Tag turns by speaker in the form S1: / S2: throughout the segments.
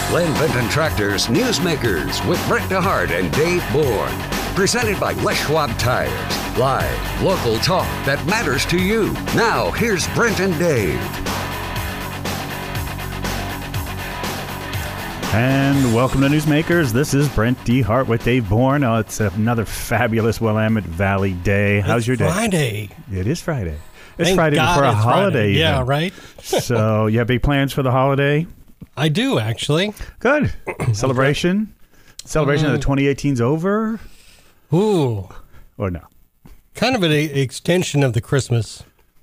S1: Len Benton Tractor's Newsmakers with Brent DeHart and Dave Bourne. Presented by Les Schwab Tires. Live, local talk that matters to you. Now, here's Brent and Dave.
S2: And welcome to Newsmakers. This is Brent DeHart with Dave Bourne. Oh, it's another fabulous Willamette Valley day. How's your day?
S3: Friday.
S2: It is Friday. It's
S3: Thank
S2: Friday
S3: God
S2: before a
S3: it's
S2: holiday.
S3: Friday. Yeah,
S2: even.
S3: right?
S2: So you have big plans for the holiday?
S3: I do, actually.
S2: Good. Celebration? Celebration of the 2018's over?
S3: Ooh.
S2: Or no?
S3: Kind of an extension of the Christmas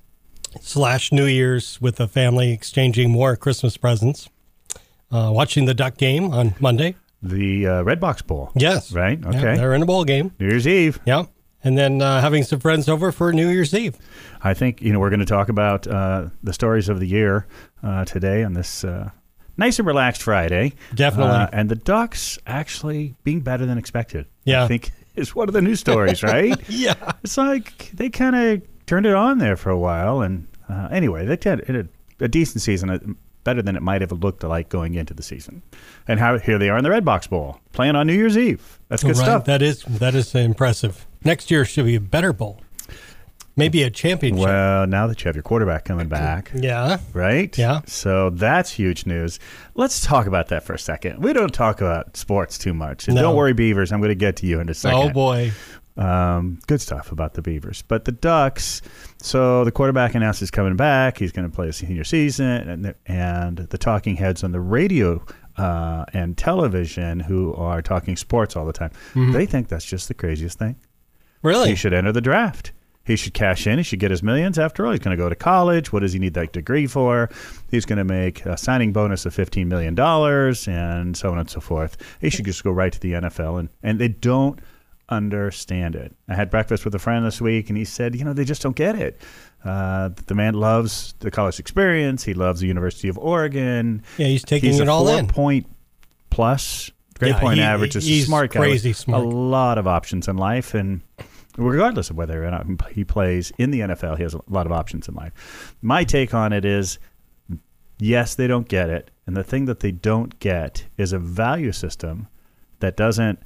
S3: / New Year's with the family exchanging more Christmas presents. Watching the Duck game on Monday.
S2: The Red Box Bowl.
S3: Yes.
S2: Right? Okay.
S3: Yeah, they're in a bowl game.
S2: New Year's Eve.
S3: Yeah. And then having some friends over for New Year's Eve.
S2: I think, we're going to talk about the stories of the year today on this nice and relaxed Friday.
S3: Definitely.
S2: And the Ducks actually being better than expected.
S3: Yeah.
S2: I think is one of the news stories, right?
S3: Yeah.
S2: It's like they kind of turned it on there for a while. And anyway, they had a decent season, better than it might have looked like going into the season. And here they are in the Red Box Bowl, playing on New Year's Eve. That's good stuff.
S3: That is impressive. Next year should be a better bowl. Maybe a championship.
S2: Well, now that you have your quarterback coming back.
S3: Yeah.
S2: Right?
S3: Yeah.
S2: So that's huge news. Let's talk about that for a second. We don't talk about sports too much. And
S3: No.
S2: don't worry, Beavers. I'm going to get to you in a second.
S3: Oh, boy.
S2: Good stuff about the Beavers. But the Ducks, so the quarterback announced he's coming back. He's going to play a senior season. And the talking heads on the radio and television who are talking sports all the time, they think that's just the craziest thing.
S3: Really?
S2: He should enter the draft. He should cash in. He should get his millions. After all, he's going to go to college. What does he need that degree for? He's going to make a signing bonus of $15 million and so on and so forth. He should just go right to the NFL. And they don't understand it. I had breakfast with a friend this week, and he said, they just don't get it. The man loves the college experience. He loves the University of Oregon.
S3: Yeah, he's taking it all in.
S2: He's a 4-point plus grade point average. Is a smart guy.
S3: Crazy smart.
S2: A lot of options in life, and regardless of whether or not he plays in the NFL, he has a lot of options in life. My take on it is, yes, they don't get it. And the thing that they don't get is a value system that doesn't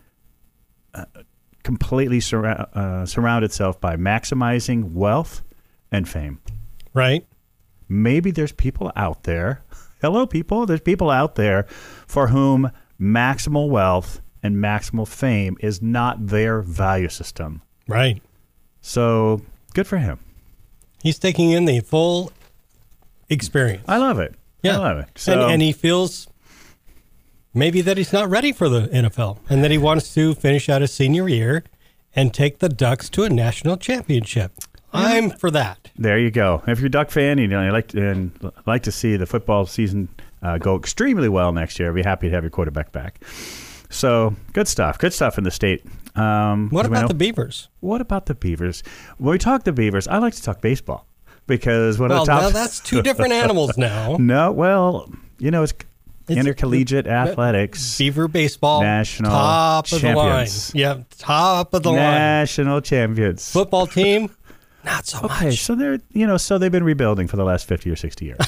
S2: completely surround itself by maximizing wealth and fame.
S3: Right.
S2: Maybe there's people out there. Hello, people. There's people out there for whom maximal wealth and maximal fame is not their value system.
S3: Right.
S2: So good for him.
S3: He's taking in the full experience.
S2: I love it.
S3: Yeah.
S2: I love it. So,
S3: and he feels maybe that he's not ready for the NFL and that he wants to finish out his senior year and take the Ducks to a national championship. I'm for that.
S2: there you go. If you're a Duck fan, you like to see the football season go extremely well next year, I'd be happy to have your quarterback back. So good stuff. Good stuff in the state.
S3: What about the Beavers?
S2: What about the Beavers? When we talk the Beavers, I like to talk baseball because
S3: now that's two different animals now.
S2: No, well, it's intercollegiate athletics.
S3: Beaver baseball,
S2: national
S3: top
S2: champions.
S3: of the line. Yeah, top of the line.
S2: National champions.
S3: Football team, not so much.
S2: Okay, so they've been rebuilding for the last 50 or 60 years.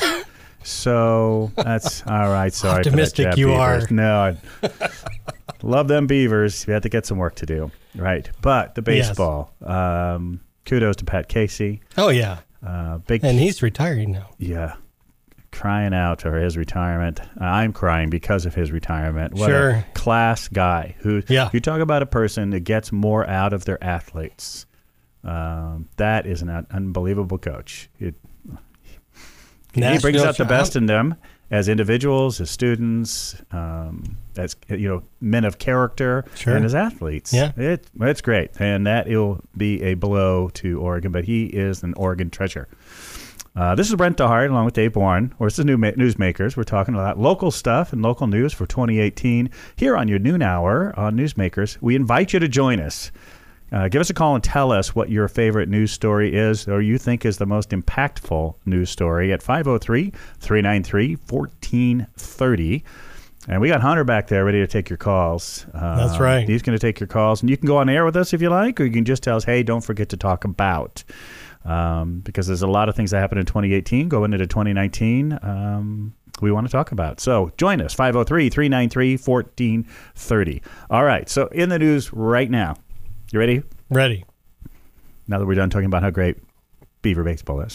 S2: So that's all right. Sorry,
S3: optimistic
S2: for that,
S3: you
S2: Beavers.
S3: are.
S2: No, I love them Beavers. We have to get some work to do, right? But the baseball. Kudos to Pat Casey.
S3: Oh yeah,
S2: and
S3: he's retiring now.
S2: Yeah, crying out for his retirement. I'm crying because of his retirement. What
S3: Sure.
S2: a class guy who.
S3: Yeah.
S2: You talk about a person that gets more out of their athletes. That is an unbelievable coach. He brings out the best in them as individuals, as students, as men of character,
S3: Sure.
S2: and as athletes.
S3: Yeah.
S2: It's great, and that will be a blow to Oregon, but he is an Oregon treasure. This is Brent DeHart along with Dave Bourne. This is Newsmakers. We're talking about local stuff and local news for 2018 here on your noon hour on Newsmakers. We invite you to join us. Give us a call and tell us what your favorite news story is or you think is the most impactful news story at 503-393-1430. And we got Hunter back there ready to take your calls.
S3: That's right.
S2: He's going to take your calls. And you can go on air with us if you like, or you can just tell us, hey, don't forget to talk about. Because there's a lot of things that happened in 2018 going into 2019. we want to talk about. So join us, 503-393-1430. All right, so in the news right now. You ready?
S3: Ready.
S2: Now that we're done talking about how great Beaver baseball is.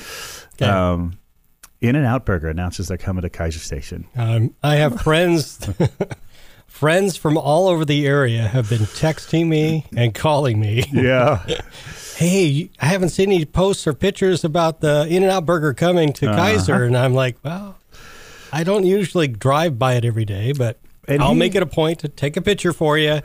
S3: Okay.
S2: In-N-Out Burger announces they're coming to Kaiser Station.
S3: I have friends friends from all over the area have been texting me and calling me.
S2: Yeah.
S3: Hey, I haven't seen any posts or pictures about the In-N-Out Burger coming to Kaiser. And I'm like, well, I don't usually drive by it every day, but I'll make it a point to take a picture for you.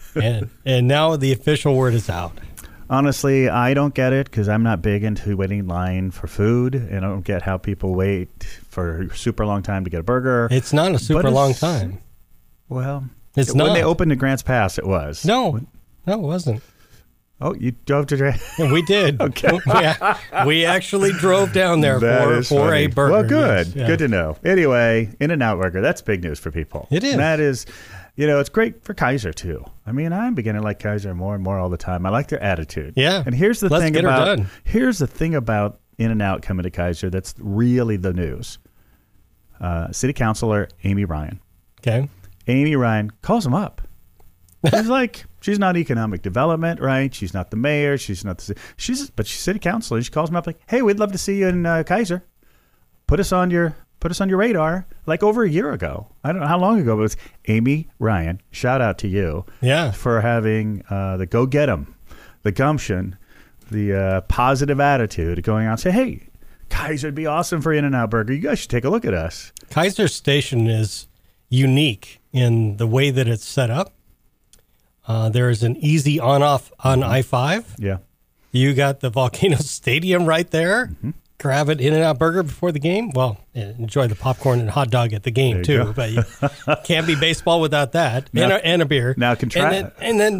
S3: And now the official word is out.
S2: Honestly, I don't get it because I'm not big into waiting in line for food, and I don't get how people wait for a super long time to get a burger.
S3: It's not a super long time.
S2: Well,
S3: it's
S2: when
S3: not.
S2: they opened in Grants Pass, it was.
S3: No, it wasn't.
S2: Oh, you drove to...
S3: We did.
S2: Okay.
S3: We actually drove down there for a burger.
S2: Well, good.
S3: Yes, yeah.
S2: Good to know. Anyway, In-N-Out Burger, that's big news for people.
S3: It is.
S2: And that is, it's great for Kaiser, too. I mean, I'm beginning to like Kaiser more and more all the time. I like their attitude.
S3: Yeah.
S2: And here's the
S3: Let's
S2: thing
S3: get her
S2: about...
S3: done.
S2: Here's the thing about In-N-Out coming to Kaiser that's really the news. City Councilor Amy Ryan.
S3: Okay.
S2: Amy Ryan calls him up. She's like, she's not economic development, right? She's not the mayor. She's not the, but she's city councilor. She calls him up like, hey, we'd love to see you in Kaiser. Put us on your radar. Like over a year ago. I don't know how long ago, but it was Amy Ryan. Shout out to you.
S3: Yeah.
S2: For having the go get 'em, the gumption, the positive attitude, going out and say, hey, Kaiser would be awesome for In-N-Out Burger. You guys should take a look at us.
S3: Kaiser Station is unique in the way that it's set up. There is an easy on-off on I-5.
S2: Yeah.
S3: You got the Volcano Stadium right there. Mm-hmm. Grab an In-N-Out Burger before the game. Well, enjoy the popcorn and hot dog at the game, too.
S2: Go.
S3: But you can't be baseball without that.
S2: Now,
S3: and a beer.
S2: Now,
S3: and then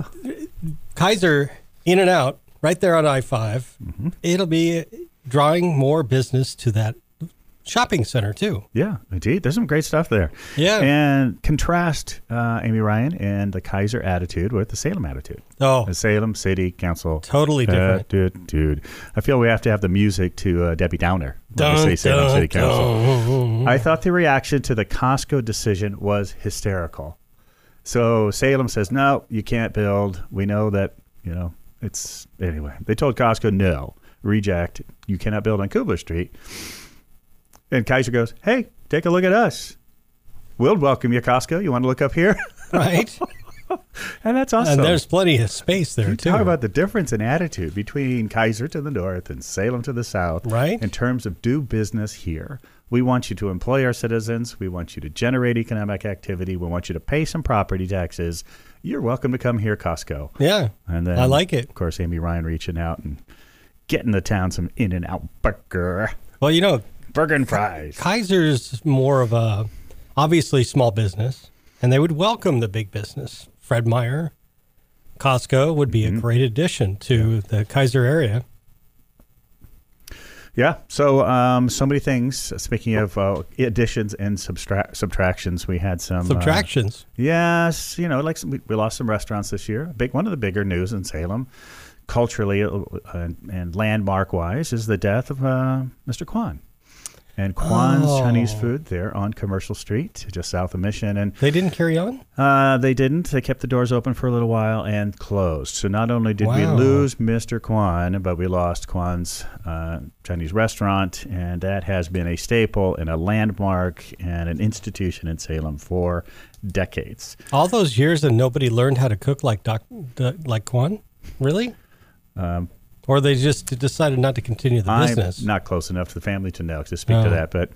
S3: Kaiser In-N-Out right there on I-5.
S2: Mm-hmm.
S3: It'll be drawing more business to that shopping center, too.
S2: Yeah, indeed. There's some great stuff there.
S3: Yeah.
S2: And contrast Amy Ryan and the Kaiser attitude with the Salem attitude.
S3: Oh.
S2: The Salem City Council.
S3: Totally different.
S2: Dude. I feel we have to have the music to Debbie Downer when we say Salem City Council. I thought the reaction to the Costco decision was hysterical. So Salem says, no, you can't build. We know that, it's... Anyway, they told Costco, no, reject. You cannot build on Kubler Street. And Kaiser goes, hey, take a look at us. We'll welcome you, Costco. You want to look up here?
S3: Right.
S2: And that's awesome.
S3: And there's plenty of space there, too.
S2: Talk about the difference in attitude between Kaiser to the north and Salem to the south.
S3: Right.
S2: In terms of do business here. We want you to employ our citizens. We want you to generate economic activity. We want you to pay some property taxes. You're welcome to come here, Costco.
S3: Yeah.
S2: And then,
S3: I like it.
S2: Of course, Amy Ryan reaching out and getting the town some In-N-Out Burger.
S3: Well,
S2: burger and fries.
S3: Kaiser's more of a, obviously, small business, and they would welcome the big business. Fred Meyer, Costco would be a great addition to the Kaiser area.
S2: Yeah. So many things. Speaking of additions and subtractions, we had some
S3: subtractions.
S2: Yes. We lost some restaurants this year. One of the bigger news in Salem, culturally and landmark wise, is the death of Mr. Kwan. And Kwan's Chinese food there on Commercial Street, just south of Mission. And
S3: they didn't carry on?
S2: They didn't. They kept the doors open for a little while and closed. So not only did we lose Mr. Kwan, but we lost Kwan's Chinese restaurant. And that has been a staple and a landmark and an institution in Salem for decades.
S3: All those years and nobody learned how to cook like Kwan? Really? Or they just decided not to continue the business?
S2: I'm not close enough to the family to know to speak to that, but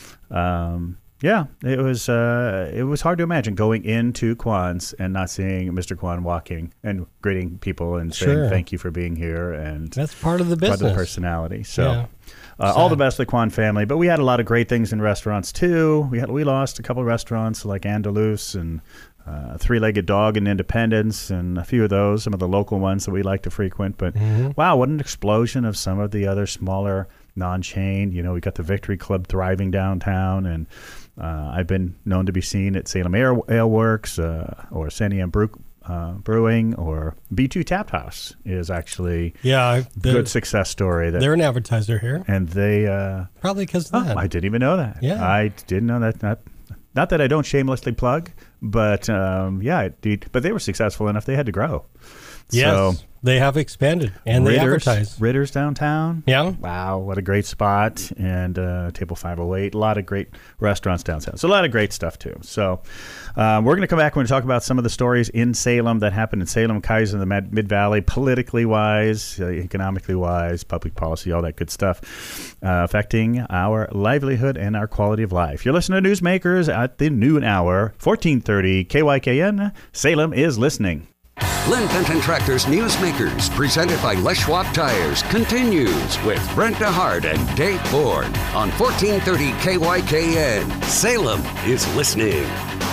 S2: it was hard to imagine going into Kwan's and not seeing Mr. Kwan walking and greeting people and saying thank you for being here, and
S3: that's part of the business,
S2: part of the personality. So, all the best to the Kwan family. But we had a lot of great things in restaurants too. We lost a couple of restaurants like Andalus and Three-Legged Dog in Independence, and a few of those, some of the local ones that we like to frequent. But wow, what an explosion of some of the other smaller non-chain. We got the Victory Club thriving downtown, and I've been known to be seen at Salem Ale Works or Sandy Ann Brewing or B2 Tap House is actually
S3: a
S2: good success story.
S3: They're an advertiser here.
S2: And they...
S3: probably because of that.
S2: I didn't even know that.
S3: Yeah.
S2: I didn't know that. Not that I don't shamelessly plug, but but they were successful enough they had to grow.
S3: Yes, so, they have expanded, and they advertise.
S2: Ritters downtown.
S3: Yeah.
S2: Wow, what a great spot. And Table 508, a lot of great restaurants downtown. So a lot of great stuff, too. So we're going to come back. We're going to talk about some of the stories in Salem that happened in Salem, Keizer, the Mid-Valley, politically wise, economically wise, public policy, all that good stuff, affecting our livelihood and our quality of life. You're listening to Newsmakers at the noon hour, 1430 KYKN. Salem is listening.
S1: Lynn Fenton Tractor's Newsmakers, presented by Les Schwab Tires, continues with Brent DeHart and Dave Bourne on 1430 KYKN. Salem is listening.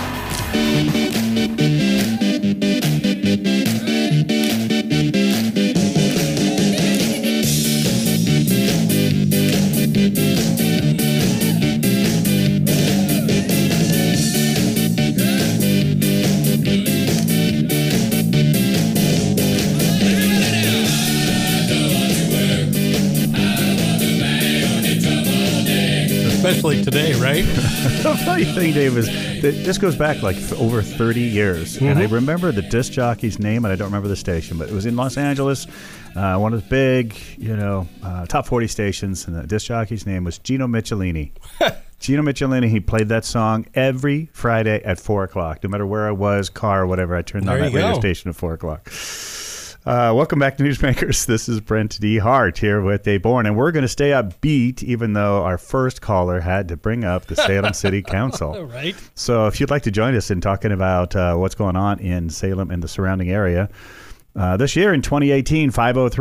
S3: Especially today, right?
S2: The funny thing, Dave, is that this goes back like over 30 years. Mm-hmm. And I remember the disc jockey's name, and I don't remember the station, but it was in Los Angeles, one of the big, top 40 stations, and the disc jockey's name was Gino Michelini. Gino Michelini, he played that song every Friday at 4 o'clock. No matter where I was, car or whatever, I turned on that radio station at 4 o'clock. Welcome back to Newsmakers. This is Brent DeHart here with Dave Bourne, and we're going to stay upbeat even though our first caller had to bring up the Salem City Council.
S3: Right.
S2: So if you'd like to join us in talking about what's going on in Salem and the surrounding area, this year in 2018,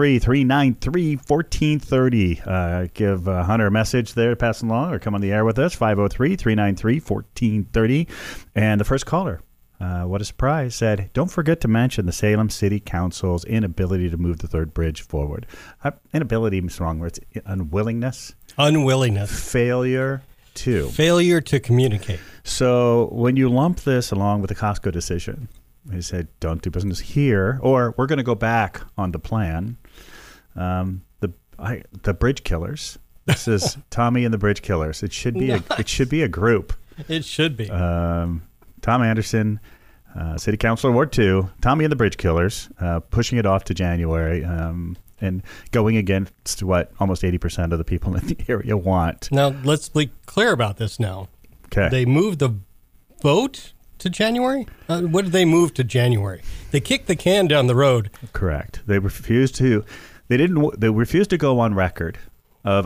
S2: 503-393-1430. Give Hunter a message there to pass along or come on the air with us, 503-393-1430. And the first caller, what a surprise, said, don't forget to mention the Salem City Council's inability to move the third bridge forward. Inability is wrong word. It's unwillingness.
S3: Unwillingness.
S2: Failure to
S3: communicate. So
S2: when you lump this along with the Costco decision, they said, don't do business here, or we're going to go back on the plan. The Bridge Killers. This is Tommy and the Bridge Killers. It should be a group.
S3: It should be.
S2: Tom Anderson, City Councilor Ward 2, Tommy and the Bridge Killers, pushing it off to January and going against what almost 80% of the people in the area want.
S3: Now, let's be clear about this now.
S2: Okay.
S3: They moved the vote to January? What did they move to January? They kicked the can down the road.
S2: Correct. They refused to. They refused to go on record of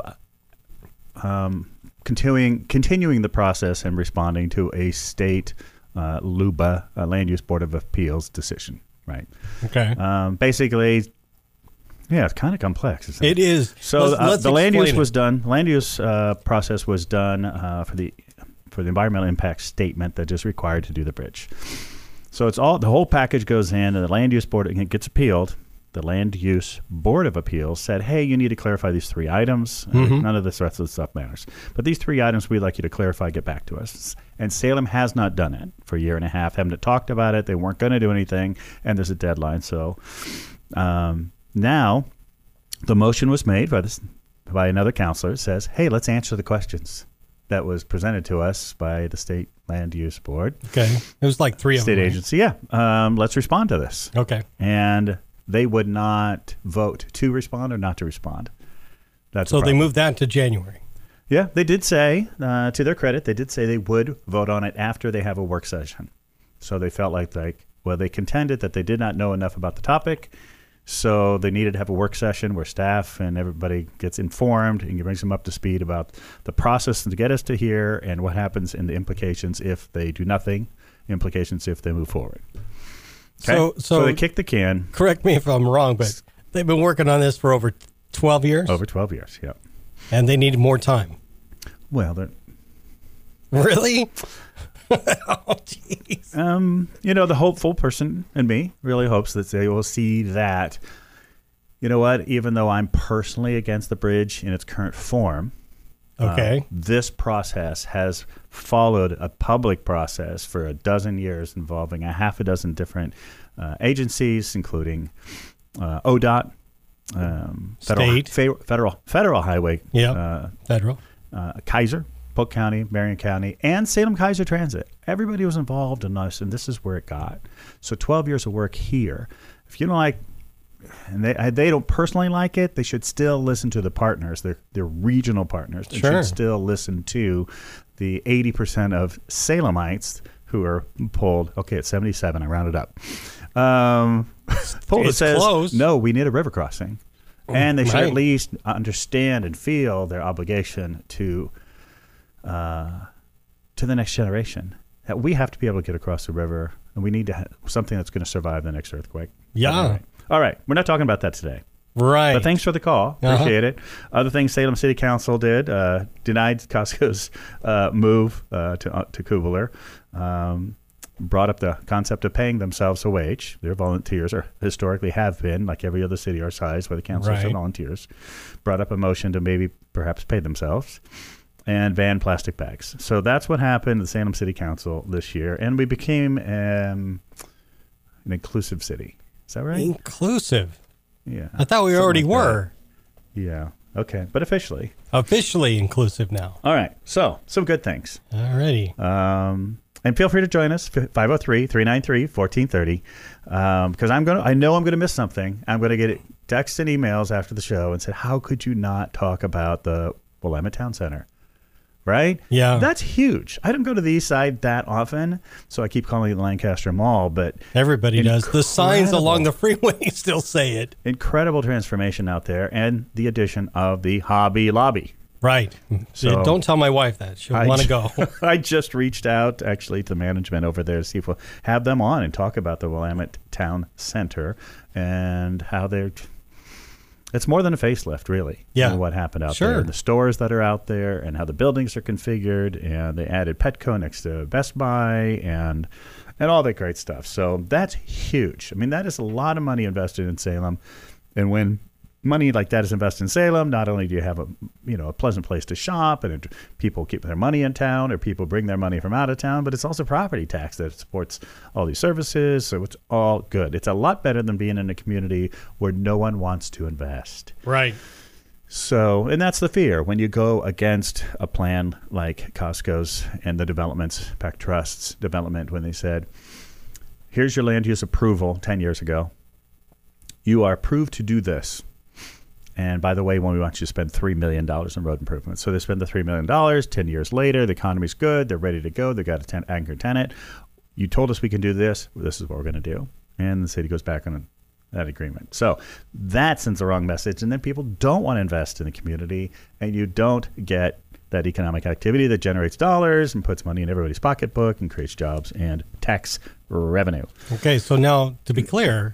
S2: continuing the process and responding to a state LUBA, Land Use Board of Appeals decision. Right.
S3: Okay.
S2: Basically, yeah, it's kind of complex. Isn't it?
S3: It is.
S2: So the land use was done. Land use process was done for the environmental impact statement that is required to do the bridge. So it's the whole package goes in, and the land use board gets appealed. The Land Use Board of Appeals said, hey, you need to clarify these 3 items. None of the rest of the stuff matters. But these 3 items we'd like you to clarify, get back to us. And Salem has not done it for a year and a half. Haven't talked about it. They weren't going to do anything, and there's a deadline. So now the motion was made by another counselor. It says, hey, let's answer the questions that was presented to us by the State Land Use Board.
S3: Okay. It was like 3 of them.
S2: State agency, yeah. Let's respond to this.
S3: Okay.
S2: And they would not vote to respond or not to respond.
S3: So they moved that to January.
S2: Yeah, they did say, to their credit, they did say they would vote on it after they have a work session. So they felt like they contended that they did not know enough about the topic, so they needed to have a work session where staff and everybody gets informed and brings them up to speed about the process to get us to here and what happens in the implications if they do nothing, implications if they move forward. Okay? So they kicked the can.
S3: Correct me if I'm wrong, but they've been working on this for over 12 years?
S2: Over 12 years, yeah.
S3: And they needed more time.
S2: Well, they're...
S3: Really? Oh, jeez.
S2: The hopeful person in me really hopes that they will see that, you know what, even though I'm personally against the bridge in its current form,
S3: Okay.
S2: This process has followed a public process for a dozen years involving a half a dozen different agencies, including ODOT, federal highway,
S3: federal,
S2: Kaiser, Polk County, Marion County, and Salem Kaiser Transit. Everybody was involved in this, and this is where it got. So 12 years of work here. If you don't like, and they don't personally like it, they should still listen to the partners, their regional partners. They should still listen to the 80% of Salemites who are polled. Okay, it's 77. I rounded up. Polled says, close. No, we need a river crossing. And they should at least understand and feel their obligation to the next generation. That we have to be able to get across the river, and we need to have something that's going to survive the next earthquake.
S3: Yeah.
S2: All right. We're not talking about that today.
S3: Right.
S2: But thanks for the call. Appreciate it. Other things Salem City Council did, denied Costco's move to Kubler, brought up the concept of paying themselves a wage. Their volunteers historically have been, like every other city our size, where the councilors are volunteers. Brought up a motion to maybe perhaps pay themselves and ban plastic bags. So that's what happened to the Salem City Council this year. And we became an inclusive city. Is that right?
S3: Inclusive.
S2: Yeah.
S3: I thought we already were.
S2: Yeah. Okay. But officially.
S3: Officially inclusive now.
S2: All right. So some good things.
S3: All righty.
S2: And feel free to join us, 503-393-1430, because I know I'm going to miss something. I'm going to get texts and emails after the show and say, how could you not talk about the Willamette Town Center? Right?
S3: Yeah.
S2: That's huge. I don't go to the east side that often, so I keep calling it the Lancaster Mall, but
S3: everybody does. The signs along the freeway still say it.
S2: Incredible transformation out there, and the addition of the Hobby Lobby.
S3: Right. So don't tell my wife that. She'll want to go.
S2: I just reached out, actually, to the management over there to see if we'll have them on and talk about the Willamette Town Center and how they're... It's more than a facelift, really.
S3: Yeah.
S2: What happened out there. The stores that are out there and how the buildings are configured. And they added Petco next to Best Buy and all that great stuff. So that's huge. I mean, that is a lot of money invested in Salem. And when money like that is invested in Salem, not only do you have a pleasant place to shop and people keep their money in town or people bring their money from out of town, but it's also property tax that supports all these services. So it's all good. It's a lot better than being in a community where no one wants to invest.
S3: Right.
S2: So, and that's the fear when you go against a plan like Costco's and the developments, Pac Trust's development, when they said, here's your land use approval 10 years ago. You are approved to do this. And by the way, when we want you to spend $3 million on road improvements. So they spend the $3 million. 10 years later, the economy's good. They're ready to go. They've got an anchor tenant. You told us we can do this. This is what we're going to do. And the city goes back on that agreement. So that sends the wrong message. And then people don't want to invest in the community. And you don't get that economic activity that generates dollars and puts money in everybody's pocketbook and creates jobs and tax revenue.
S3: Okay, so now, to be clear,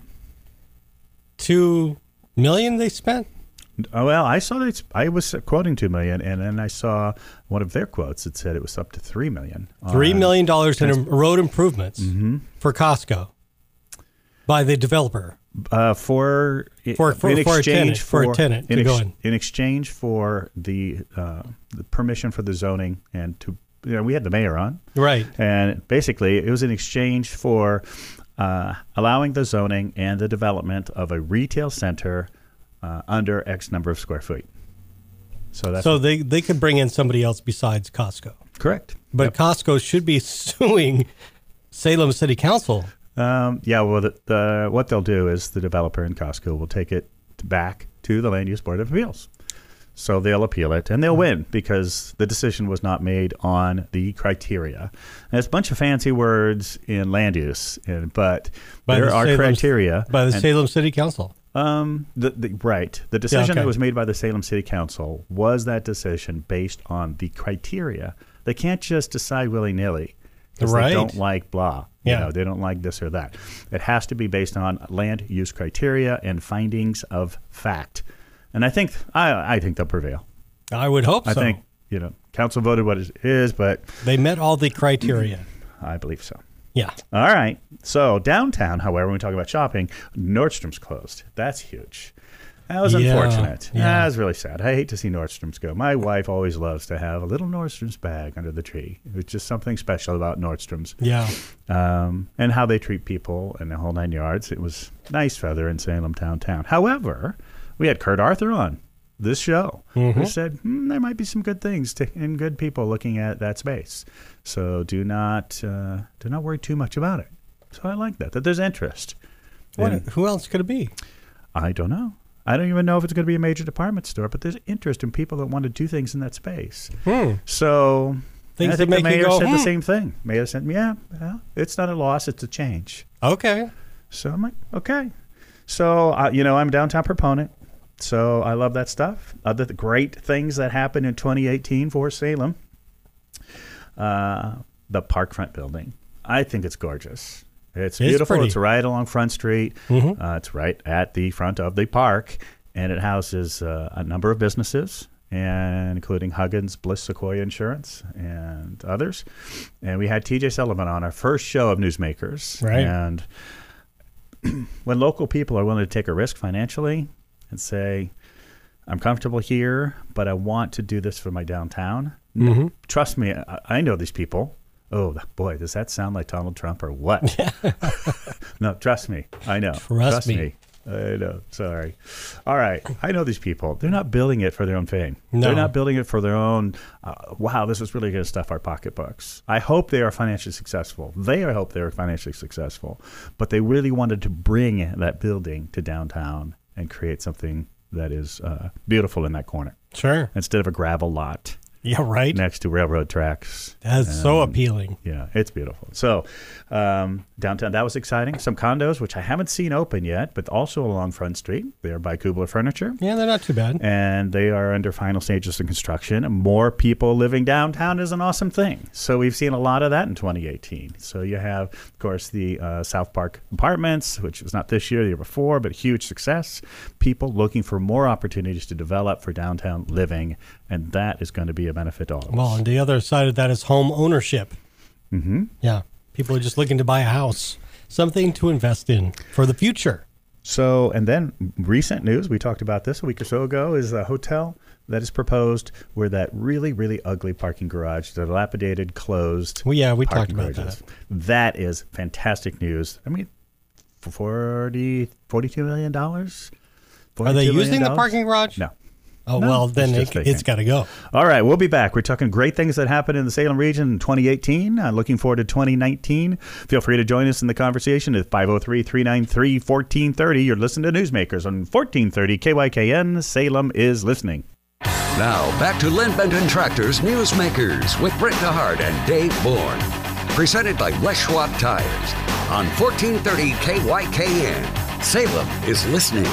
S3: $2 million they spent?
S2: Oh, well, I saw that I was quoting $2 million, and then I saw one of their quotes that said it was up to $3 million.
S3: $3 million in road improvements for Costco by the developer.
S2: For a tenant to go in exchange for the permission for the zoning and to we had the mayor on,
S3: right?
S2: And basically it was in exchange for allowing the zoning and the development of a retail center under X number of square feet. So
S3: they could bring in somebody else besides Costco.
S2: Correct.
S3: But Costco should be suing Salem City Council.
S2: Well, what they'll do is the developer and Costco will take it back to the Land Use Board of Appeals. So they'll appeal it, and they'll win because the decision was not made on the criteria. And it's a bunch of fancy words in land use, but there are criteria.
S3: By the Salem City Council.
S2: The decision that was made by the Salem City Council was that decision based on the criteria. They can't just decide willy-nilly because they don't like blah.
S3: Yeah.
S2: They don't like this or that. It has to be based on land use criteria and findings of fact. And I think they'll prevail.
S3: I would hope so.
S2: I think, council voted what it is, but
S3: they met all the criteria.
S2: I believe so.
S3: Yeah.
S2: All right. So downtown, however, when we talk about shopping, Nordstrom's closed. That's huge. That was unfortunate.
S3: Yeah.
S2: That was really sad. I hate to see Nordstrom's go. My wife always loves to have a little Nordstrom's bag under the tree. It's just something special about Nordstrom's.
S3: Yeah.
S2: And how they treat people and the whole 9 yards. It was nice feather in Salem downtown. However, we had Kurt Arthur on this show who said there might be some good things and good people looking at that space. So do not worry too much about it. So I like that there's interest.
S3: Who else could it be?
S2: I don't know. I don't even know if it's going to be a major department store, but there's interest in people that want to do things in that space. So
S3: Things
S2: I think
S3: that
S2: the
S3: make you
S2: mayor
S3: go,
S2: said the same thing. Mayor said, well, it's not a loss, it's a change.
S3: Okay.
S2: So I'm like, okay. So, I'm a downtown proponent, so I love that stuff. Other great things that happened in 2018 for Salem, the Parkfront building. I think it's gorgeous. It's beautiful. It's right along Front Street. It's right at the front of the park, and it houses a number of businesses, and including Huggins, Bliss Sequoia Insurance, and others. And we had TJ Sullivan on our first show of Newsmakers.
S3: Right.
S2: And when local people are willing to take a risk financially and say, I'm comfortable here, but I want to do this for my downtown. Trust me, I know these people. Oh, boy, does that sound like Donald Trump or what? No, trust me. I know.
S3: Trust me.
S2: I know. Sorry. All right. I know these people. They're not building it for their own fame.
S3: No.
S2: They're not building it for their own, wow, this is really going to stuff our pocketbooks. I hope they are financially successful. I hope they are financially successful. But they really wanted to bring that building to downtown and create something that is beautiful in that corner.
S3: Sure.
S2: Instead of a gravel lot.
S3: Yeah, right.
S2: Next to railroad tracks.
S3: That's so appealing.
S2: Yeah, it's beautiful. So downtown, that was exciting. Some condos, which I haven't seen open yet, but also along Front Street. They are by Kubler Furniture.
S3: Yeah, they're not too bad.
S2: And they are under final stages of construction. More people living downtown is an awesome thing. So we've seen a lot of that in 2018. So you have, of course, the South Park Apartments, which was not this year, the year before, but huge success. People looking for more opportunities to develop for downtown living, and that is going to be a benefit to all of us.
S3: Well, and the other side of that is home ownership. Yeah. People are just looking to buy a house, something to invest in for the future.
S2: So, and then recent news, we talked about this a week or so ago, is a hotel that is proposed where that really, really ugly parking garage, the dilapidated, closed.
S3: Well, yeah, we talked
S2: parking
S3: about
S2: garages.
S3: that.
S2: That is fantastic news. I mean, $42 million?
S3: Are they using the parking garage?
S2: No.
S3: Oh,
S2: No,
S3: well, then it's got to go.
S2: All right, we'll be back. We're talking great things that happened in the Salem region in 2018. Looking forward to 2019. Feel free to join us in the conversation at 503-393-1430. You're listening to Newsmakers on 1430 KYKN. Salem is listening.
S1: Now, back to Lynn Benton Tractor's Newsmakers with Brent DeHart and Dave Bourne. Presented by Les Schwab Tires on 1430 KYKN. Salem is listening.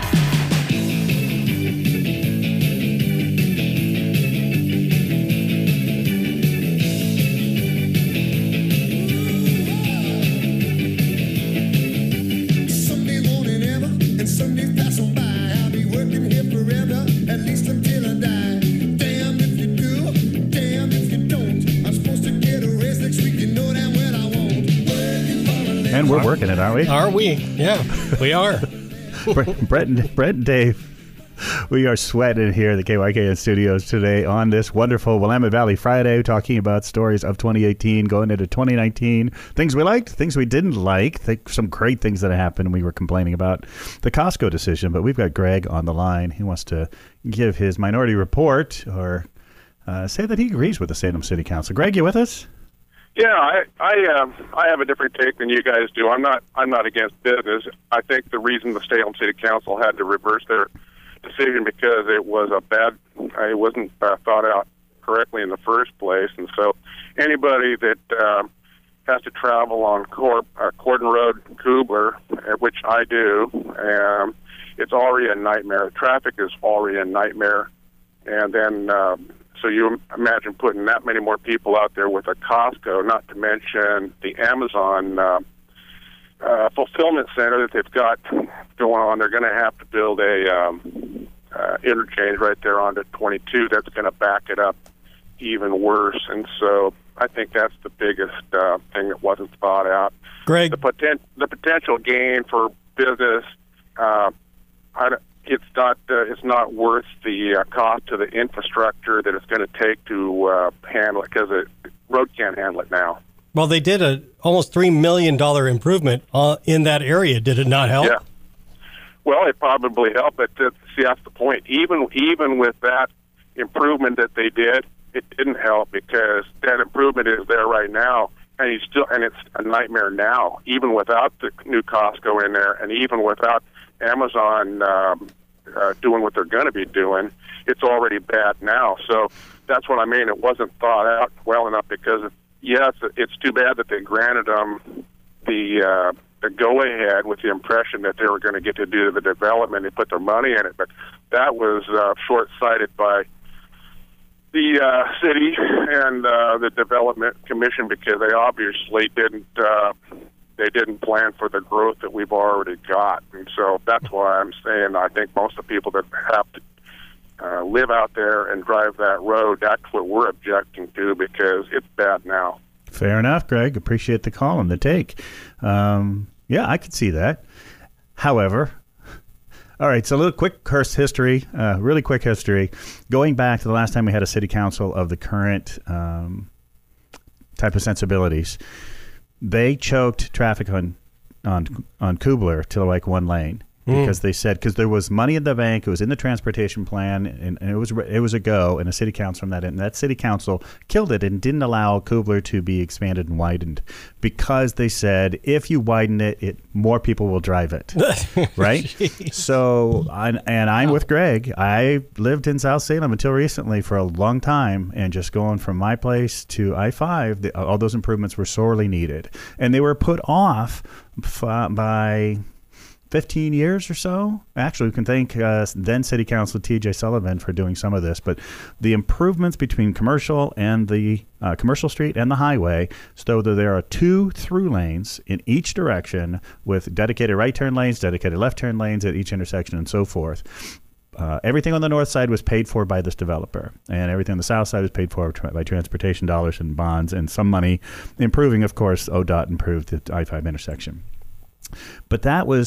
S2: And we're working it, aren't we?
S3: Are we? Yeah, we are.
S2: Brett and Dave, we are sweating here at the KYKN studios today on this wonderful Willamette Valley Friday, talking about stories of 2018 going into 2019. Things we liked, things we didn't like, some great things that happened. We were complaining about the Costco decision, but we've got Greg on the line. He wants to give his minority report or say that he agrees with the Salem City Council. Greg, you with us?
S4: Yeah, I have a different take than you guys do. I'm not against business. I think the reason the Salem City Council had to reverse their decision because it wasn't thought out correctly in the first place, and so anybody that has to travel on Corden Road, Kubler, which I do, it's already a nightmare. Traffic is already a nightmare, and then. So you imagine putting that many more people out there with a Costco, not to mention the Amazon fulfillment center that they've got going on. They're going to have to build a interchange right there onto 22 that's going to back it up even worse. And so I think that's the biggest thing that wasn't thought out.
S3: Greg,
S4: the potential gain for business, it's not worth the cost to the infrastructure that it's going to take to handle it, because the road can't handle it now.
S3: Well, they did a almost $3 million improvement in that area. Did it not help?
S4: Yeah. Well, it probably helped, but see, that's the point. Even with that improvement that they did, it didn't help, because that improvement is there right now, and it's a nightmare now, even without the new Costco in there, and even without Amazon doing what they're going to be doing. It's already bad now. So that's what I mean. It wasn't thought out well enough, because yes, it's too bad that they granted them the go-ahead with the impression that they were going to get to do the development and put their money in it. But that was short-sighted by the city and the Development Commission, because they obviously didn't plan for the growth that we've already got. And so that's why I'm saying I think most of the people that have to live out there and drive that road, that's what we're objecting to, because it's bad now.
S2: Fair enough, Greg. Appreciate the call and the take. Yeah, I could see that. However, all right, so a little quick history, really quick history. Going back to the last time we had a city council of the current type of sensibilities, they choked traffic on Kubler to like one lane, because they said, because there was money in the bank, it was in the transportation plan, and it was a go, and a city council from that, and that city council killed it and didn't allow Kubler to be expanded and widened, because they said if you widen it more people will drive it, right? So, I'm with Greg. I lived in South Salem until recently for a long time, and just going from my place to I-5, all those improvements were sorely needed, and they were put off by 15 years or so. Actually, we can thank then City Council T.J. Sullivan for doing some of this. But the improvements between Commercial and the Commercial Street and the highway, so that there are 2 through lanes in each direction with dedicated right turn lanes, dedicated left turn lanes at each intersection, and so forth. Everything on the north side was paid for by this developer, and everything on the south side was paid for by transportation dollars and bonds and some money improving. Of course, ODOT improved the I-5 intersection. But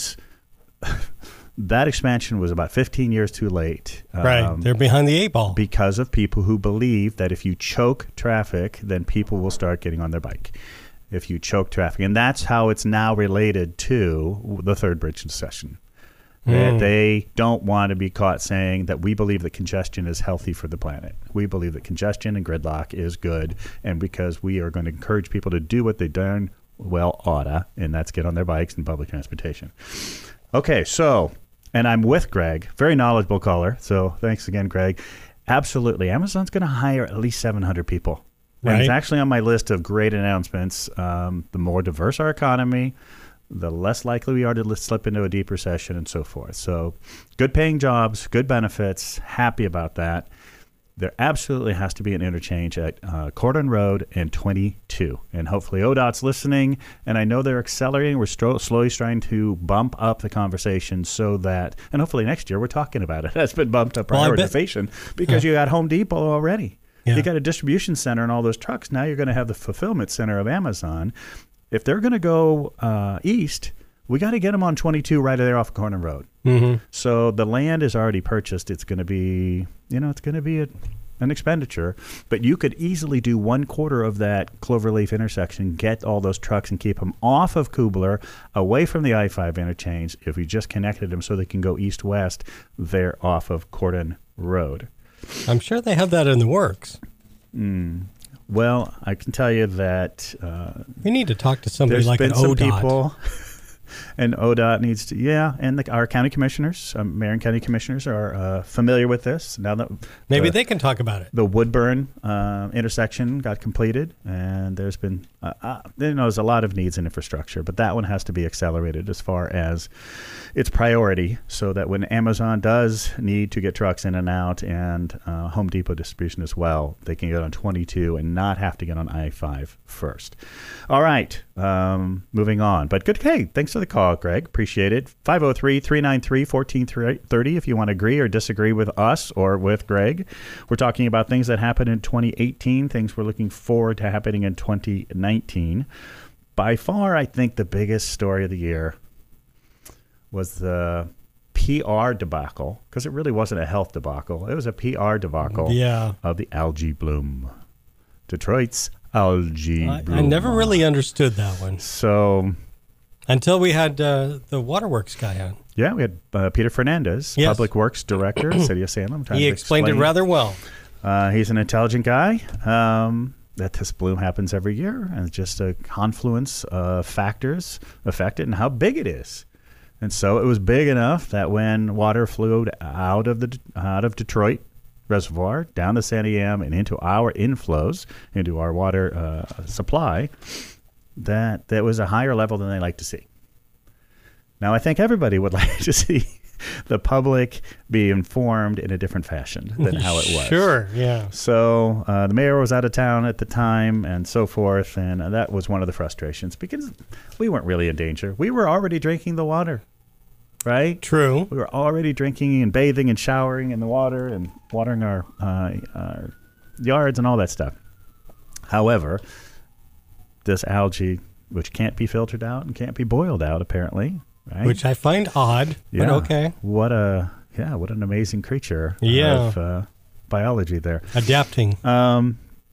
S2: that expansion was about 15 years too late.
S3: Right. They're behind the 8 ball.
S2: Because of people who believe that if you choke traffic, then people will start getting on their bike. If you choke traffic. And that's how it's now related to the third bridge concession. That they don't want to be caught saying that we believe that congestion is healthy for the planet. We believe that congestion and gridlock is good. And because we are going to encourage people to do what they darn well oughta, and that's get on their bikes and public transportation. Okay, so, and I'm with Greg, very knowledgeable caller, so thanks again, Greg. Absolutely, Amazon's going to hire at least 700 people. Right. And it's actually on my list of great announcements. The more diverse our economy, the less likely we are to slip into a deep recession and so forth. So good paying jobs, good benefits, happy about that. There absolutely has to be an interchange at Cordon Road and 22. And hopefully ODOT's listening, and I know they're accelerating. We're slowly trying to bump up the conversation so that, and hopefully next year we're talking about it. That's been bumped up prioritization because you got Home Depot already. Yeah. You got a distribution center and all those trucks. Now you're going to have the fulfillment center of Amazon. If they're going to go east, we got to get them on 22 right there off Corner Road. Mm-hmm. So the land is already purchased. It's going to be, it's going to be an expenditure. But you could easily do 1/4 of that Cloverleaf intersection, get all those trucks and keep them off of Kubler, away from the I-5 interchange, if we just connected them so they can go east-west there off of Cordon Road.
S3: I'm sure they have that in the works.
S2: Well, I can tell you that
S3: we need to talk to somebody like an ODOT.
S2: People, and ODOT needs to, and our county commissioners, mayor and county commissioners are familiar with this. Now that
S3: maybe they can talk about it.
S2: The Woodburn intersection got completed, and there's been, there's a lot of needs in infrastructure, but that one has to be accelerated as far as its priority, so that when Amazon does need to get trucks in and out, and Home Depot distribution as well, they can get on 22 and not have to get on I-5 first. All right, moving on. But good, hey, thanks for the call, Greg. Appreciate it. 503-393-1430 if you want to agree or disagree with us or with Greg. We're talking about things that happened in 2018, things we're looking forward to happening in 2019. By far, I think the biggest story of the year was the PR debacle, because it really wasn't a health debacle. It was a PR debacle of the algae bloom. Detroit's algae bloom.
S3: I never really understood that one.
S2: So
S3: until we had the waterworks guy on.
S2: Yeah, we had Peter Fernandez, Public Works Director, City of Salem.
S3: He explained it rather well.
S2: He's an intelligent guy. That this bloom happens every year, and it's just a confluence of factors affect it and how big it is. And so it was big enough that when water flowed out of Detroit Reservoir down the Santiam and into our inflows, into our water supply, that was a higher level than they like to see. Now, I think everybody would like to see the public be informed in a different fashion than how it was.
S3: Sure, yeah.
S2: So the mayor was out of town at the time and so forth, and that was one of the frustrations because we weren't really in danger. We were already drinking the water, right?
S3: True.
S2: We were already drinking and bathing and showering in the water and watering our yards and all that stuff. However, this algae, which can't be filtered out and can't be boiled out, apparently, right?
S3: Which I find odd, but okay.
S2: What an amazing creature of biology there.
S3: Adapting.
S2: And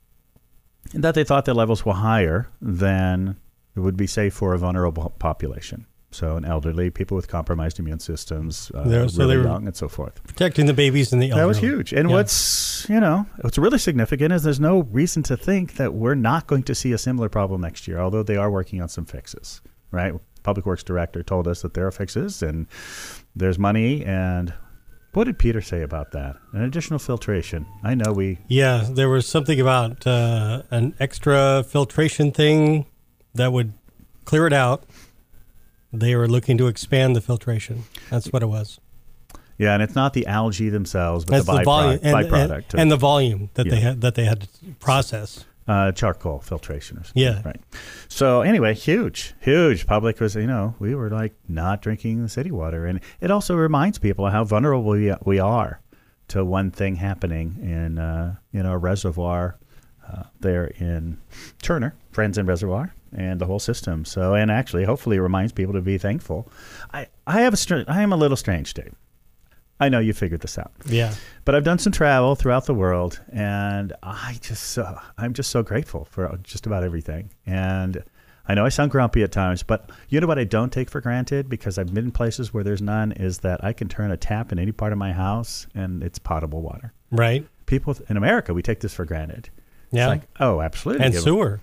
S2: that they thought the levels were higher than it would be safe for a vulnerable population. So an elderly, people with compromised immune systems, really young and so forth.
S3: Protecting the babies and the elderly.
S2: That was huge. And what's really significant is there's no reason to think that we're not going to see a similar problem next year, although they are working on some fixes, right? Public Works Director told us that there are fixes and there's money. And what did Peter say about that? An additional filtration. I know
S3: Yeah, there was something about an extra filtration thing that would clear it out. They were looking to expand the filtration. That's what it was.
S2: Yeah, and it's not the algae themselves, but the byproduct.
S3: And the volume that they had to process.
S2: Charcoal filtration or something.
S3: Yeah.
S2: Right. So anyway, huge. Public was, we were like not drinking the city water. And it also reminds people how vulnerable we are to one thing happening in a reservoir there in Turner, Franzen Reservoir, and the whole system. So, and actually, hopefully it reminds people to be thankful. I am a little strange, Dave. I know you figured this out.
S3: Yeah.
S2: But I've done some travel throughout the world, and I'm just so grateful for just about everything. And I know I sound grumpy at times, but you know what I don't take for granted, because I've been in places where there's none, is that I can turn a tap in any part of my house, and it's potable water.
S3: Right.
S2: People in America, we take this for granted.
S3: Yeah.
S2: It's like, oh, absolutely.
S3: And sewer.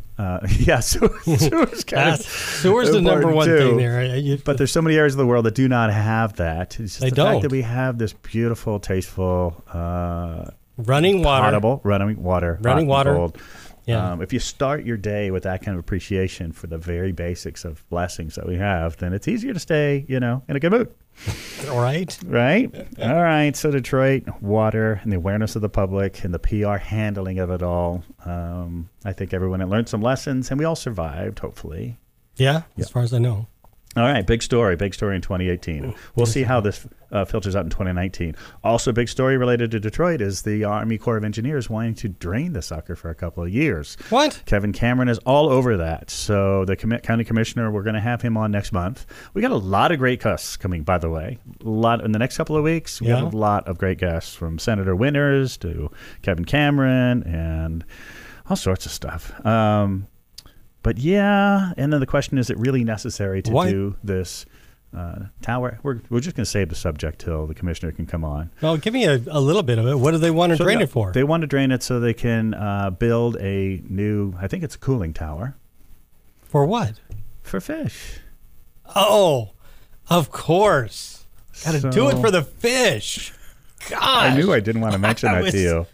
S2: Sewer's
S3: sewer's the number one thing there.
S2: But there's so many areas of the world that do not have that. It's just
S3: the
S2: fact that we have this beautiful, tasteful,
S3: running water,
S2: potable, running water. Cold.
S3: Yeah.
S2: If you start your day with that kind of appreciation for the very basics of blessings that we have, then it's easier to stay, in a good mood.
S3: Right.
S2: All right. So Detroit, water, and the awareness of the public and the PR handling of it all. I think everyone had learned some lessons, and we all survived, hopefully.
S3: Yeah, as far as I know.
S2: All right, big story in 2018. We'll see how this filters out in 2019. Also, big story related to Detroit is the Army Corps of Engineers wanting to drain the sucker for a couple of years.
S3: What?
S2: Kevin Cameron is all over that. So the county commissioner, we're going to have him on next month. We got a lot of great guests coming, by the way. A lot in the next couple of weeks. We have a lot of great guests, from Senator Winters to Kevin Cameron and all sorts of stuff. But and then the question, is it really necessary to do this tower? We're just going to save the subject till the commissioner can come on.
S3: Well, give me a little bit of it. What do they want to drain it for?
S2: They want to drain it so they can build a new, I think it's a cooling tower.
S3: For what?
S2: For fish.
S3: Oh, of course. Got to do it for the fish. Gosh.
S2: I knew I didn't want to mention that to you.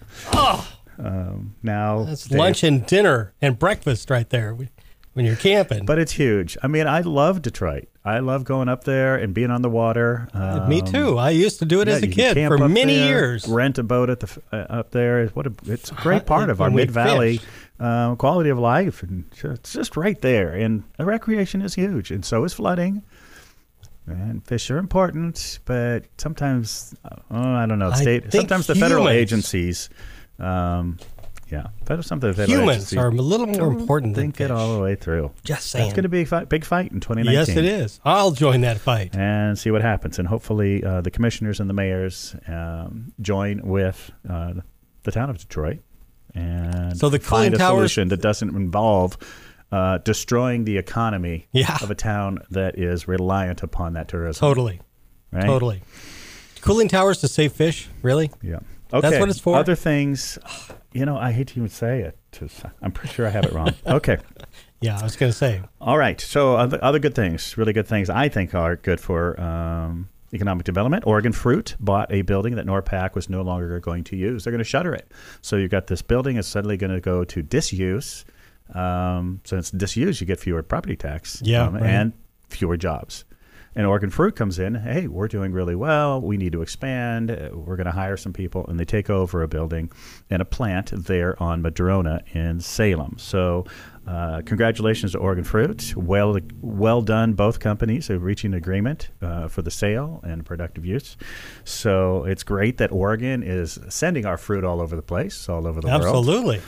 S2: Now
S3: that's lunch and dinner and breakfast right there when you're camping.
S2: But it's huge. I mean, I love Detroit. I love going up there and being on the water.
S3: Me too. I used to do it as a kid for many years.
S2: Rent a boat at up there. It's a great part of our Mid-Valley quality of life. And it's just right there. And the recreation is huge, and so is flooding. And fish are important, but sometimes, I don't know, sometimes the federal agencies, Yeah, that was something that
S3: humans are a little more important than
S2: think
S3: fish.
S2: it all the way through.
S3: Just saying.
S2: It's going to be a big fight in 2019.
S3: Yes, it is. I'll join that fight.
S2: And see what happens. And hopefully the commissioners and the mayors join with the town of Detroit and
S3: so the
S2: find a
S3: towers,
S2: solution that doesn't involve destroying the economy of a town that is reliant upon that tourism.
S3: Totally.
S2: Right?
S3: Totally. Cooling towers to save fish? Really?
S2: Yeah. Okay.
S3: That's what it's for?
S2: Other things, I hate to even say it. I'm pretty sure I have it wrong. Okay.
S3: Yeah, I was going to say.
S2: All right. So other good things, really good things I think are good for economic development. Oregon Fruit bought a building that NORPAC was no longer going to use. They're going to shutter it. So you've got this building is suddenly going to go to disuse. So it's disuse, you get fewer property tax and fewer jobs. And Oregon Fruit comes in, hey, we're doing really well. We need to expand. We're going to hire some people. And they take over a building and a plant there on Madrona in Salem. So congratulations to Oregon Fruit. Well done. Both companies are reaching an agreement for the sale and productive use. So it's great that Oregon is sending our fruit all over the place, all over the world.
S3: Absolutely.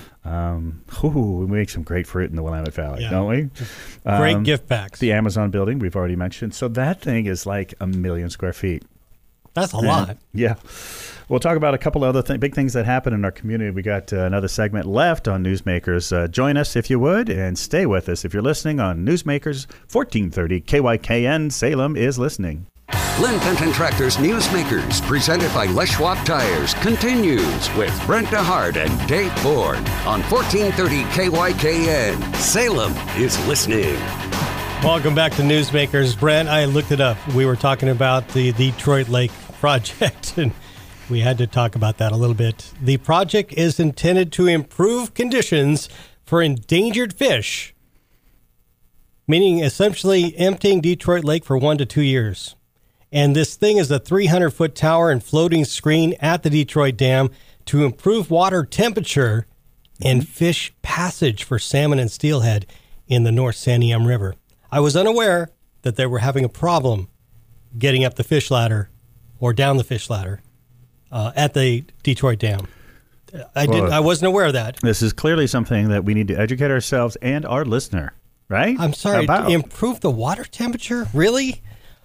S2: We make some great fruit in the Willamette Valley, don't we?
S3: Great gift packs.
S2: The Amazon building we've already mentioned. So that thing is like 1 million square feet.
S3: That's a lot.
S2: Yeah. We'll talk about a couple other big things that happen in our community. We got another segment left on Newsmakers. Join us if you would, and stay with us. If you're listening on Newsmakers, 1430 KYKN Salem is listening.
S1: Lynn Fenton Tractor's Newsmakers, presented by Les Schwab Tires, continues with Brent DeHart and Dave Bourne on 1430 KYKN. Salem is listening.
S3: Welcome back to Newsmakers. Brent, I looked it up. We were talking about the Detroit Lake project, and we had to talk about that a little bit. The project is intended to improve conditions for endangered fish, meaning essentially emptying Detroit Lake for 1 to 2 years. And this thing is a 300-foot tower and floating screen at the Detroit Dam to improve water temperature and fish passage for salmon and steelhead in the North Santiam River. I was unaware that they were having a problem getting up the fish ladder or down the fish ladder at the Detroit Dam. I wasn't aware of that.
S2: This is clearly something that we need to educate ourselves and our listener, right?
S3: I'm sorry, improve the water temperature? Really?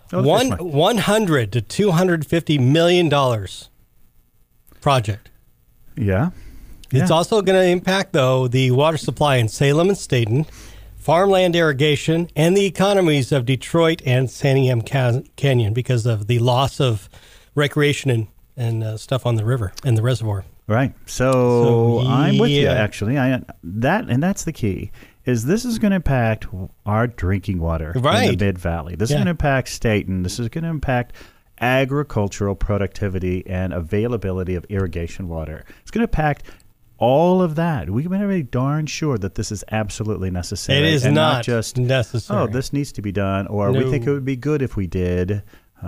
S3: $100 to $250 million project.
S2: Yeah.
S3: It's also going to impact, though, the water supply in Salem and Staten, farmland irrigation, and the economies of Detroit and Santiam Canyon because of the loss of recreation and stuff on the river and the reservoir.
S2: Right. So I'm with you, actually. That's the key. This is going to impact our drinking water in the Mid-Valley. This is going to impact Staten. This is going to impact agricultural productivity and availability of irrigation water. It's going to impact all of that. We can be darn sure that this is absolutely necessary.
S3: It is
S2: not just
S3: necessary.
S2: Oh, this needs to be done, or we think it would be good if we did.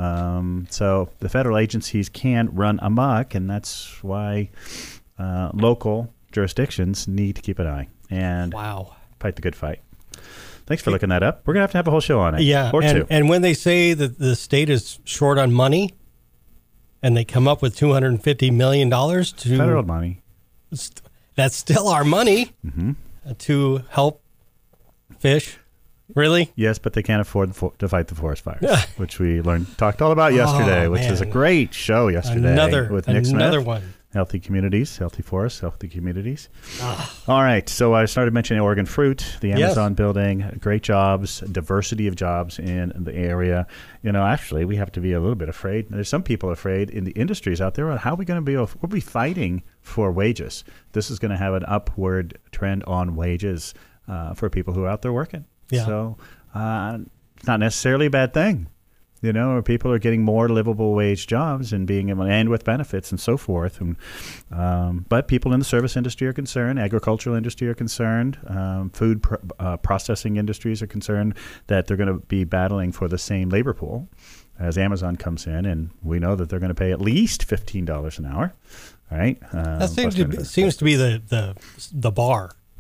S2: So the federal agencies can run amok, and that's why local jurisdictions need to keep an eye and fight the good fight. Thanks for looking that up. We're going to have a whole show on it.
S3: Yeah,
S2: or two.
S3: And when they say that the state is short on money and they come up with $250 million to...
S2: Federal money.
S3: That's still our money to help fish. Really?
S2: Yes, but they can't afford to fight the forest fires, which we talked all about yesterday, which was a great show yesterday with Nick Smith.
S3: Another one.
S2: Healthy communities, healthy forests, healthy communities. All right, so I started mentioning Oregon Fruit, the Amazon building, great jobs, diversity of jobs in the area. Actually, we have to be a little bit afraid. There's some people afraid in the industries out there. How are we going to be? We'll be fighting for wages. This is going to have an upward trend on wages for people who are out there working. Yeah. So it's not necessarily a bad thing. People are getting more livable wage jobs and being able and with benefits and so forth. And but people in the service industry are concerned, agricultural industry are concerned, food processing industries are concerned that they're going to be battling for the same labor pool as Amazon comes in, and we know that they're going to pay at least $15 an hour. Right?
S3: That seems to be the bar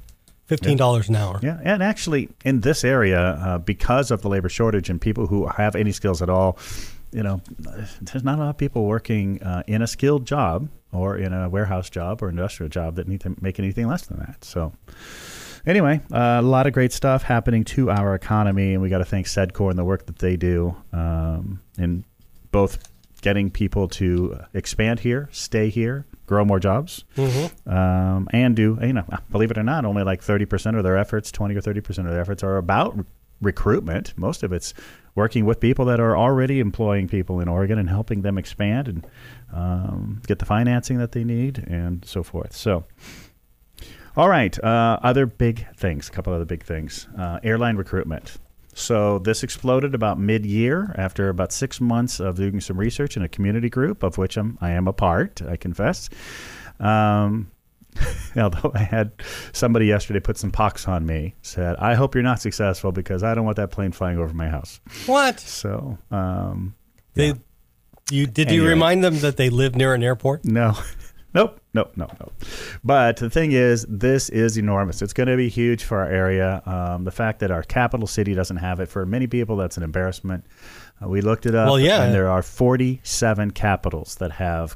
S3: $15 an hour.
S2: Yeah, and actually in this area, because of the labor shortage and people who have any skills at all, there's not a lot of people working in a skilled job or in a warehouse job or industrial job that need to make anything less than that. So anyway, a lot of great stuff happening to our economy, and we got to thank SEDCOR and the work that they do in both getting people to expand here, stay here, grow more jobs, and do, believe it or not, only like 30% of their efforts, 20 or 30% of their efforts are about recruitment. Most of it's working with people that are already employing people in Oregon and helping them expand and get the financing that they need and so forth. So, all right, other big things, a couple other big things. Airline recruitment. So this exploded about mid-year after about 6 months of doing some research in a community group, of which I am a part, I confess. Although I had somebody yesterday put some pox on me, said, I hope you're not successful because I don't want that plane flying over my house.
S3: What?
S2: So,
S3: Did you remind them that they live near an airport?
S2: No. Nope. But the thing is, this is enormous. It's going to be huge for our area. The fact that our capital city doesn't have it, for many people, that's an embarrassment. We looked it up, and there are 47 capitals that have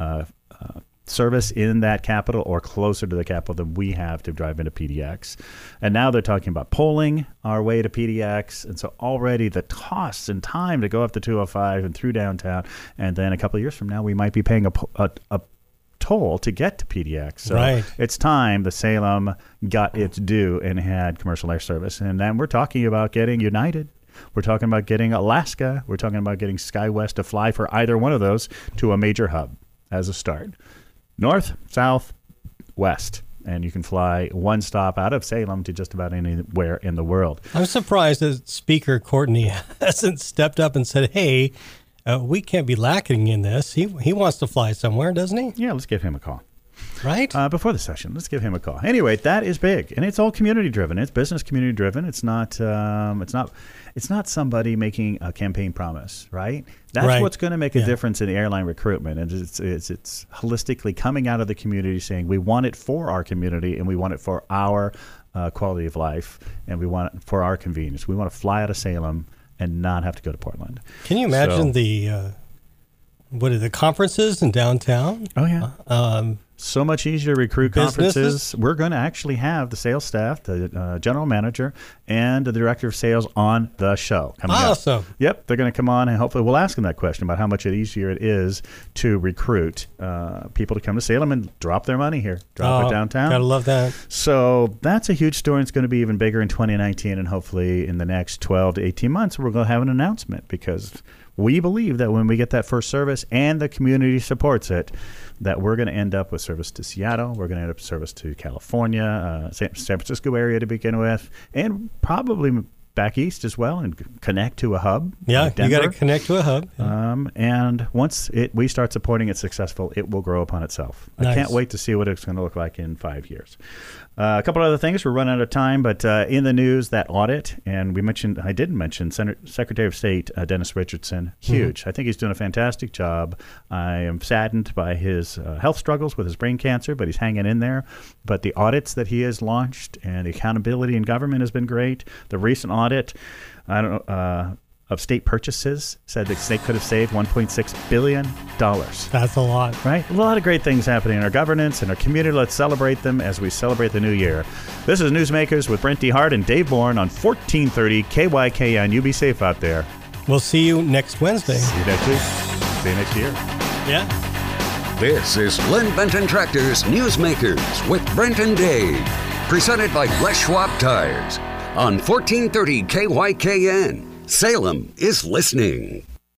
S2: service in that capital or closer to the capital than we have to drive into PDX. And now they're talking about pulling our way to PDX. And so already the costs and time to go up to 205 and through downtown, and then a couple of years from now, we might be paying a toll to get to PDX. So It's time the Salem got its due and had commercial air service. And then we're talking about getting United. We're talking about getting Alaska. We're talking about getting SkyWest to fly for either one of those to a major hub as a start. North, south, west. And you can fly one stop out of Salem to just about anywhere in the world.
S3: I'm surprised that Speaker Courtney hasn't stepped up and said, hey, we can't be lacking in this. He wants to fly somewhere, doesn't he?
S2: Yeah, let's give him a call.
S3: Right?
S2: Before the session, let's give him a call. Anyway, that is big, and it's all community driven. It's business community driven. It's not somebody making a campaign promise, right? That's what's going to make a difference in airline recruitment, and it's holistically coming out of the community saying we want it for our community and we want it for our quality of life, and we want it for our convenience. We want to fly out of Salem and not have to go to Portland.
S3: Can you imagine the conferences in downtown?
S2: Oh yeah. So much easier to recruit conferences. We're going to actually have the sales staff, the general manager, and the director of sales on the show coming up.
S3: Awesome.
S2: Yep, they're going to come on, and hopefully we'll ask them that question about how much easier it is to recruit people to come to Salem and drop their money here, drop it downtown.
S3: Gotta love that.
S2: So that's a huge story. It's going to be even bigger in 2019, and hopefully in the next 12 to 18 months, we're going to have an announcement because we believe that when we get that first service and the community supports it, that we're going to end up with service to Seattle. We're going to end up with service to California, San Francisco area to begin with, and probably back east as well, and connect to a hub.
S3: Yeah, you got to connect to a hub.
S2: And once we start supporting it successful, it will grow upon itself. Nice. I can't wait to see what it's going to look like in 5 years. A couple other things. We're running out of time, but in the news, that audit, and I didn't mention Secretary of State Dennis Richardson. Huge. Mm-hmm. I think he's doing a fantastic job. I am saddened by his health struggles with his brain cancer, but he's hanging in there. But the audits that he has launched and the accountability in government has been great. The recent audit, of state purchases said the state could have saved $1.6 billion.
S3: That's a lot.
S2: Right? A lot of great things happening in our governance and our community. Let's celebrate them as we celebrate the new year. This is Newsmakers with Brent D. Hart and Dave Bourne on 1430 KYKN. You be safe out there.
S3: We'll see you next Wednesday.
S2: See you next week. See you next year.
S3: Yeah.
S1: This is Lynn Benton Tractor's Newsmakers with Brent and Dave. Presented by Les Schwab Tires on 1430 KYKN. Salem is listening.